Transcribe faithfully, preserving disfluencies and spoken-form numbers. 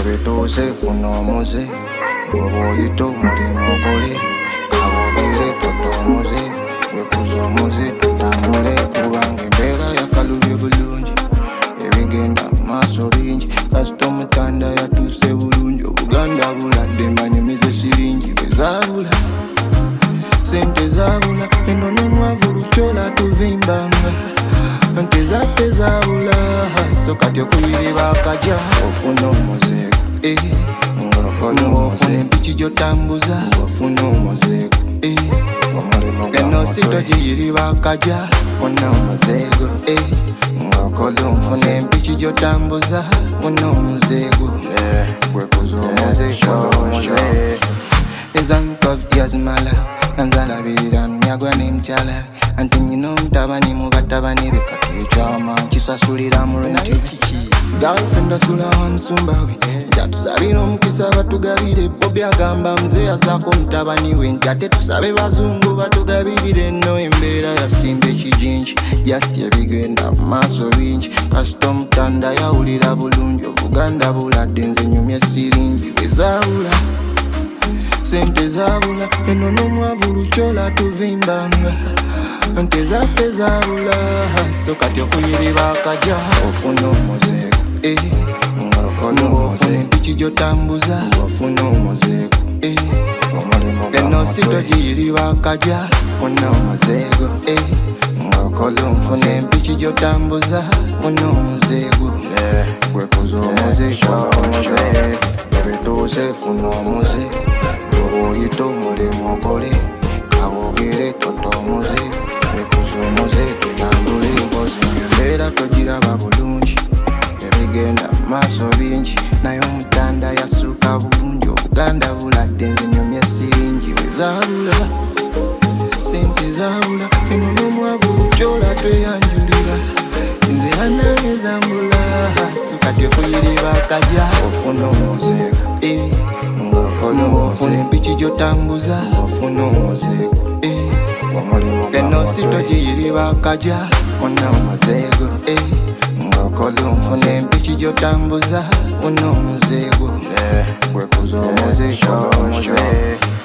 ebituuse funa omuze bw'oba oyita omulimu okole kabogere tota omuze wekuza omuze tutambule kubanga embeera yakalubye bulungi ebigenda mu maaso bingi kasita omutanda yatuuse bulungi obuganda buladde mbanyumize siringi bwezabula sente zabula eno nomwavu lukyola tuvimbanga nte zaffe zabula so kati okuyiriba akaja ofuna omuzeeko ng'ofuna empiki gy'otambuza ng'ofuna omuzeeko eno sito giyiriba akaja funa omuzeeko ng'okola ofuna empiki gy'otambuza funa omuzeeko gwekuza omuzeeko The zank of tears my love Anzala birira mnyagwa ni mchala Anti nyino mtabani mubatabani Bekati chama nkisasulira murunti Girlfriend asula wa msumbawi Jatusabino mkisa batugabire Bobi agamba mzee azako mtabani we Njate tusabe bazungu batugabirire No embera ya simbe kijinji Just ebigenda maso binji Kasito mtanda ya ulira bulungi Obuganda buladde nze nyumye siringi Wezabula sente zabula eno nomwavu lukyola tuvimbanga nte zaffe zabula so kati okuyiriba akaja ofuna omuzeeko ng'ofuna empiki gy'otambuza ng'ofuna omuzeeko eno sito giyiriba akaja funa omuzeeko ng'okola ofuna empiki gy'otambuza funa omuzeeko gwekuza omuzeeko ebituuse funa omuzeeko oyita omulimu okole kabogere tota omuze wekuza omuze tutambule mpozi embeera togiraba bulungi ebigenda mu maaso bingi naye omutanda yasuuka bulungi obuganda buladde nze nyumye siringi wezabula sente zabula eno nomwavu lukyola tweyanjulira nze anange zambula so kati okuyiriba akaja ofuna omuzeeko ng'ofuna empiki gy'otambuza ng'ofuna omuzeeko eno sito giyiriba akaja funa omuzeeko ng'okola ofuna empiki gy'otambuza funa omuzeeko gwekuza omuzeeko